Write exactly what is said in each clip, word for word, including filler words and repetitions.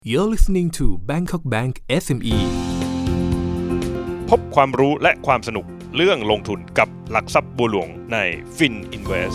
You're listening to Bangkok Bank เอส เอ็ม อีพบความรู้และความสนุกเรื่องลงทุนกับหลักทรัพย์บัวหลวงใน FinInvest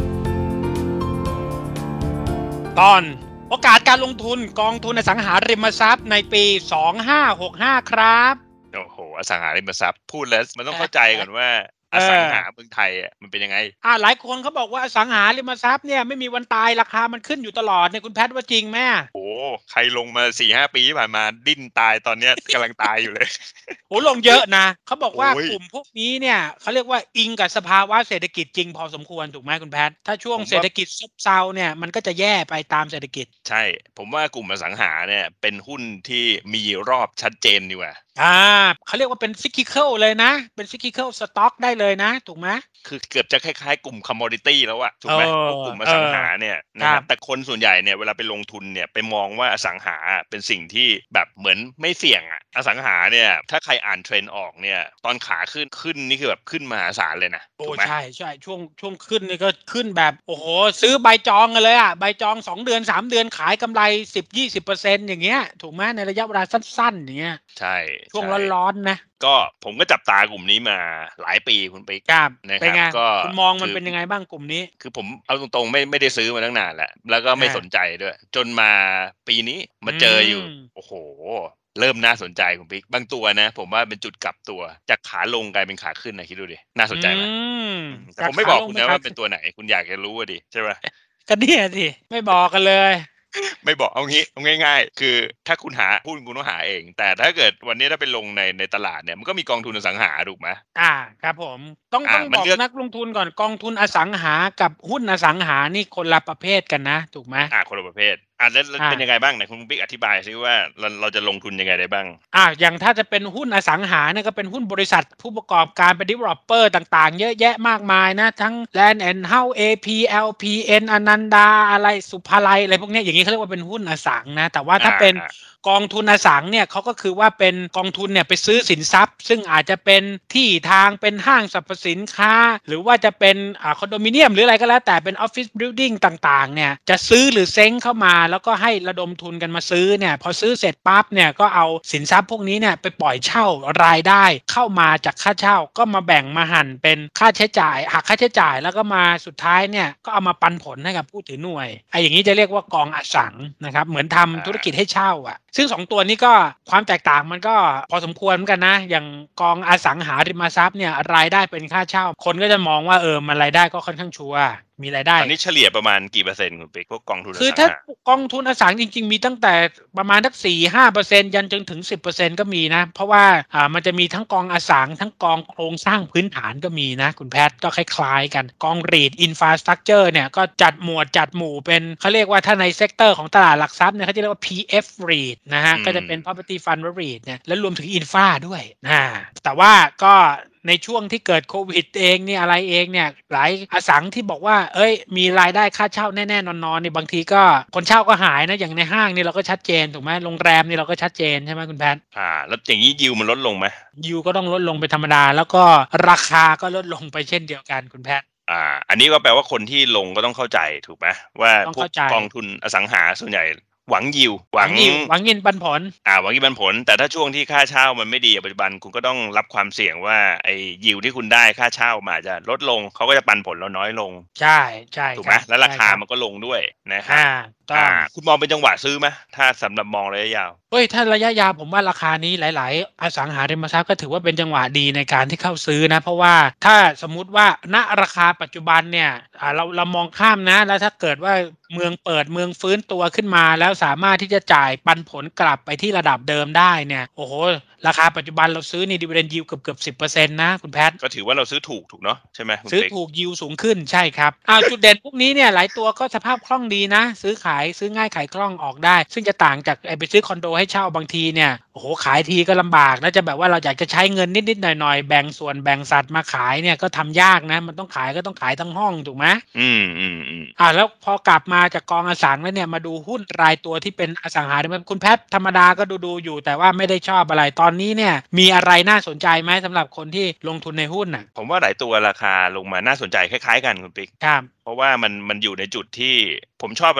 ตอนโอกาสการลงทุนกองทุนอสังหาริมทรัพย์ในปีสองพันห้าร้อยหกสิบห้าครับโอ้โหอสังหาริมทรัพย์พูดแล้วมันต้องเข้าใจก่อนว่าอสังหาเมืองไทยอ่ะมันเป็นยังไงอ่าหลายคนเขาบอกว่าอสังหาริมทรัพย์เนี่ยไม่มีวันตายราคามันขึ้นอยู่ตลอดเนี่ยคุณแพทย์ว่าจริงไหมโอ้ใครลงมา สี่ห้า ปีที่ผ่านมาดิ้นตายตอนเนี้ยกำลังตายอยู่เลยโอ้ลงเยอะนะเขาบอกว่ากลุ่มพวกนี้เนี่ยเขาเรียกว่าอิงกับสภาวะเศรษฐกิจจริงพอสมควรถูกไหมคุณแพทย์ถ้าช่วงเศรษฐกิจซบเซาเนี่ยมันก็จะแย่ไปตามเศรษฐกิจใช่ผมว่ากลุ่มอสังหาเนี่ยเป็นหุ้นที่มีรอบชัดเจนดีกว่าอ่าเขาเรียกว่าเป็นซิคลิเคิลเลยนะเป็นซิคลิเคิลสต็อกได้เลยนะถูกไหมคือเกือบจะคล้ายๆกลุ่มคอมมอดิตี้แล้วอะถูกไหมพวกกลุ่มอสังหาเนี่ยนะครับแต่คนส่วนใหญ่เนี่ยเวลาไปลงทุนเนี่ยไปมองว่าอสังหาเป็นสิ่งที่แบบเหมือนไม่เสี่ยงอะอสังหาเนี่ยถ้าใครอ่านเทรนด์ออกเนี่ยตอนขาขึ้นขึ้นนี่คือแบบขึ้นมหาศาลเลยนะโอ้ใช่ใช่ช่วงช่วงขึ้นนี่ก็ขึ้นแบบโอ้โหซื้อใบจองกันเลยอะใบจองสองเดือนสามเดือนขายกำไร สิบถึงยี่สิบเปอร์เซ็นต์ อย่างเงี้ยถูกไหมในระยะเวลาสั้นๆอย่างเงี้ยใช่ช่วงร้อนๆนะก็ผมก็จับตากลุ่มนี้มาหลายปีคุณไปครับนะครับก็คุณมองมันเป็นยังไงบ้างกลุ่มนี้คือผมเอาตรงๆไม่ไม่ได้ซื้อมาตั้งนานแล้วแล้วก็ไม่สนใจด้วยจนมาปีนี้มาเจออยู่โอ้โหเริ่มน่าสนใจคุณปิ๊กบางตัวนะผมว่าเป็นจุดกลับตัวจากขาลงกลายเป็นขาขึ้นนะคิดดูดิน่าสนใจไหมแต่ผมไม่บอกคุณนะว่าเป็นตัวไหนคุณอยากจะรู้ดิใช่ไหมก็เนี่ยสิไม่บอกกันเลยไม่บอกเอางี้เอาง่ายๆคือถ้าคุณหาหุ้นคุณต้องหาเองแต่ถ้าเกิดวันนี้ถ้าไปลงในในตลาดเนี่ยมันก็มีกองทุนอสังหาถูกไหมอ่าครับผมต้องต้องบอกนักลงทุนก่อนกองทุนอสังหากับหุ้นอสังหานี่คนละประเภทกันนะถูกไหมอ่าคนละประเภทอ่าแล้วเป็นยังไงบ้างไหนคุณบิ๊กอธิบายซิว่าเราเราจะลงทุนยังไงได้บ้างอ่าอย่างถ้าจะเป็นหุ้นอสังหาเนี่ยก็เป็นหุ้นบริษัทผู้ประกอบการเป็น developer ต่างๆเยอะแยะมากมายนะทั้ง Land and House เอ พี แอล พี เอ็น อนันดาอะไรสุภาลัยอะไรพวกนี้อย่างนี้เขาเรียกว่าเป็นหุ้นอสังนะแต่ว่าถ้าเป็นกองทุนอสังเนี่ยเขาก็คือว่าเป็นกองทุนเนี่ยไปซื้อสินทรัพย์ซึ่งอาจจะเป็นที่ทางเป็นห้างสรรพสินค้าหรือว่าจะเป็นอ่าคอนโดมิเนียมหรืออะไรก็แล้วแต่เป็นออฟฟิศบิลดิ้งต่างๆเนี่ยจะซื้อหรือเซ้งเข้ามาแล้วก็ให้ระดมทุนกันมาซื้อเนี่ยพอซื้อเสร็จปั๊บเนี่ยก็เอาสินทรัพย์พวกนี้เนี่ยไปปล่อยเช่ารายได้เข้ามาจากค่าเช่าก็มาแบ่งมาหั่นเป็นค่าใช้จ่ายหักค่าใช้จ่ายแล้วก็มาสุดท้ายเนี่ยก็เอามาปันผลให้กับผู้ถือหน่วยไอ้อย่างนี้จะเรียกว่ากองอสังนะครับเหมือนทำธุรกิจให้เช่าอ่ะซึ่งสองตัวนี้ก็ความแตกต่างมันก็พอสมควรเหมือนกันนะอย่างกองอสังหาริมทรัพย์เนี่ยรายได้เป็นค่าเช่าคนก็จะมองว่าเออมันรายได้ก็ค่อนข้างชัวร์มีรายได้ตอนนี้เฉลี่ยประมาณกี่เปอร์เซ็นต์คุณปิ๊กพวกกองทุนอสังหาคือถ้ากองทุนอสังจริงๆมีตั้งแต่ประมาณสัก สี่ถึงห้าเปอร์เซ็นต์ ยันจนถึง สิบเปอร์เซ็นต์ ก็มีนะเพราะว่าอ่ามันจะมีทั้งกองอสังทั้งกองโครงสร้างพื้นฐานก็มีนะคุณแพทย์ก็คล้ายๆกันกอง REIT Infrastructure เนี่ยก็จัดหมวดจัดหมู่เป็นเขาเรียกว่าถ้าในเซกเตอร์ของตลาดหลักทรัพย์เนี่ยเขาจะเรียกว่า พี เอฟ REIT นะฮะก็จะเป็น Property Fund REIT เนี่ยและรวมถึง Infra ด้วยนะแต่ว่าก็ในช่วงที่เกิดโควิดเองนี่อะไรเองเนี่ยหลายอสังที่บอกว่าเอ้ยมีรายได้ค่าเช่าแน่ๆนอนๆนี่บางทีก็คนเช่าก็หายนะอย่างในห้างนี่เราก็ชัดเจนถูกไหมโรงแรมนี่เราก็ชัดเจนใช่ไหมคุณแพทย์อ่าแล้วอย่างนี้ยิวมันลดลงไหมยิวก็ต้องลดลงเป็นธรรมดาแล้วก็ราคาก็ลดลงไปเช่นเดียวกันคุณแพทย์อ่าอันนี้ก็แปลว่าคนที่ลงก็ต้องเข้าใจถูกไหมว่าพวกกองทุนอสังหาส่วนใหญ่หวังยิวหวังยิวหวังยินปันผลอ่าหวังยินปันผลแต่ถ้าช่วงที่ค่าเช่ามันไม่ดีปัจจุบันคุณก็ต้องรับความเสี่ยงว่าไอ้ยิวที่คุณได้ค่าเช่ามาจะลดลงเขาก็จะปันผลเราน้อยลงใช่ใช่ถูกไหมแล้วราคามันก็ลงด้วยนะครับอ่าคุณมองเป็นจังหวะซื้อไหมถ้าสำหรับมองระยะยาวเฮ้ยถ้าระยะยาวผมว่าราคานี้หลายๆอสังหาริมทรัพย์ก็ถือว่าเป็นจังหวะดีในการที่เข้าซื้อนะเพราะว่าถ้าสมมุติว่าณราคาปัจจุบันเนี่ยอ่าเราเรามองข้ามนะแล้วถ้าเกิดว่าเมืองเปิดเมืองฟื้นตัวขึ้นมาแล้วสามารถที่จะจ่ายปันผลกลับไปที่ระดับเดิมได้เนี่ยโอ้โหราคาปัจจุบันเราซื้อนี่ดิวิเดนด์ยิลด์เกือบๆ สิบเปอร์เซ็นต์ นะคุณแพทก็ถือว่าเราซื้อถูกถูกเนาะใช่ไหมซื้อถูกยิลด์สูงขึ้นใช่ครับอ้าวจุดเด่นพวกนี้เนี่ยหลายตัวก็สภาพคล่องดีนะซื้อขายซื้อง่ายขายคล่องออกได้ซึ่งจะต่างจากไอ้ไปซื้อคอนโดให้เช่าบางทีเนี่ยโอ้โหขายทีก็ลำบากนะจะแบบว่าเราอยากจะใช้เงินนิดๆหน่อยๆแบ่งส่วนแบ่งสัดมาขายเนี่ยก็ทำยากนะมันต้องขายก็ต้องขายทั้งห้องถูกไหมอืมอืมอืมอ่าแล้วพอกลับมาจากกองอสังแล้วเนี่ยมาดูหุ้นรายตัวที่เป็นอสังหาริมทรัพย์คุณแพทธรรมดาก็ดูๆอยู่แต่ว่าไม่ได้ชอบอะไรตอนนี้เนี่ยมีอะไรน่าสนใจไหมสำหรับคนที่ลงทุนในหุ้นน่ะผมว่าหลายตัวราคาลงมาน่าสนใจคล้ายๆกันคุณปิ๊กครับเพราะว่ามันมันอยู่ในจุดที่ผมชอบอะไรที่มัน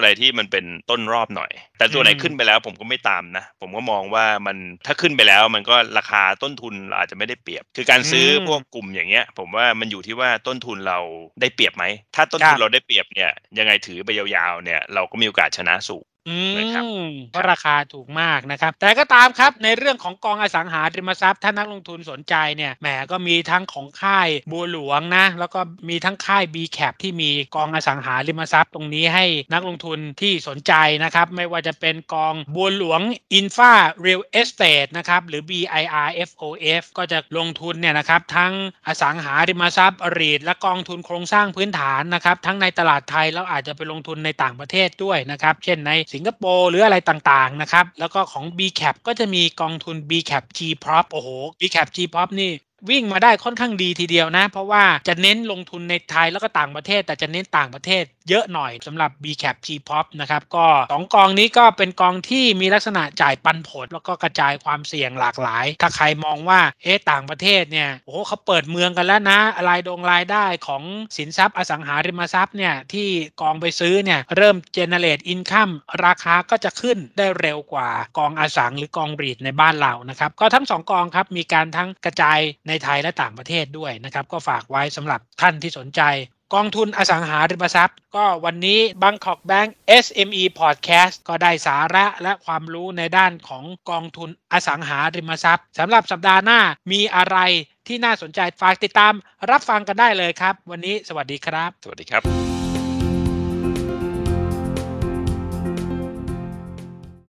เป็นต้นรอบหน่อยแต่ตัวไหนขึ้นไปแล้วผมก็ไม่ตามนะผมก็มองว่ามันถ้าขึ้นไปแล้วมันก็ราคาต้นทุนเราอาจจะไม่ได้เปรียบคือการซื้อพวกกลุ่มอย่างเงี้ยผมว่ามันอยู่ที่ว่าต้นทุนเราได้เปรียบไหมถ้าต้นทุนเราได้เปรียบเนี่ยยังไงถือไปยาวๆเนี่ยเราก็มีโอกาสชนะสูงอืมเพราะราคาถูกมากนะครับแต่ก็ตามครับในเรื่องของกองอสังหาริมทรัพย์ถ้านักลงทุนสนใจเนี่ยแหมก็มีทั้งของค่ายบัวหลวงนะแล้วก็มีทั้งค่าย บี แคป ที่มีกองอสังหาริมทรัพย์ตรงนี้ให้นักลงทุนที่สนใจนะครับไม่ว่าจะเป็นกองบัวหลวง Infra Real Estate นะครับหรือ บี ไอ อาร์ เอฟ โอ เอฟ ก็จะลงทุนเนี่ยนะครับทั้งอสังหาริมทรัพย์ รีท และกองทุนโครงสร้างพื้นฐานนะครับทั้งในตลาดไทยแล้วอาจจะไปลงทุนในต่างประเทศด้วยนะครับเช่นในสิงคโปร์หรืออะไรต่างๆนะครับแล้วก็ของ บี แคป ก็จะมีกองทุน บี แคป จี พี โอ พี โอ้โห บี แคป จี พี โอ พี นี่วิ่งมาได้ค่อนข้างดีทีเดียวนะเพราะว่าจะเน้นลงทุนในไทยแล้วก็ต่างประเทศแต่จะเน้นต่างประเทศเยอะหน่อยสำหรับ บี แคป จี พี โอ พี นะครับก็สองกองนี้ก็เป็นกองที่มีลักษณะจ่ายปันผลแล้วก็กระจายความเสี่ยงหลากหลายถ้าใครมองว่าเอ๊ะต่างประเทศเนี่ยโอ้โหเขาเปิดเมืองกันแล้วนะรายดงรายได้ของสินทรัพย์อสังหาริมทรัพย์เนี่ยที่กองไปซื้อเนี่ยเริ่ม generate income ราคาก็จะขึ้นได้เร็วกว่ากองอสังหรือกองรีทในบ้านเรานะครับก็ทั้งสองกองครับมีการทั้งกระจายในไทยและต่างประเทศด้วยนะครับก็ฝากไว้สำหรับท่านที่สนใจกองทุนอสังหาริมทรัพย์ก็วันนี้ Bangkok Bank เอส เอ็ม อี Podcast ก็ได้สาระและความรู้ในด้านของกองทุนอสังหาริมทรัพย์สำหรับสัปดาห์หน้ามีอะไรที่น่าสนใจฝากติดตามรับฟังกันได้เลยครับวันนี้สวัสดีครับสวัสดีครับ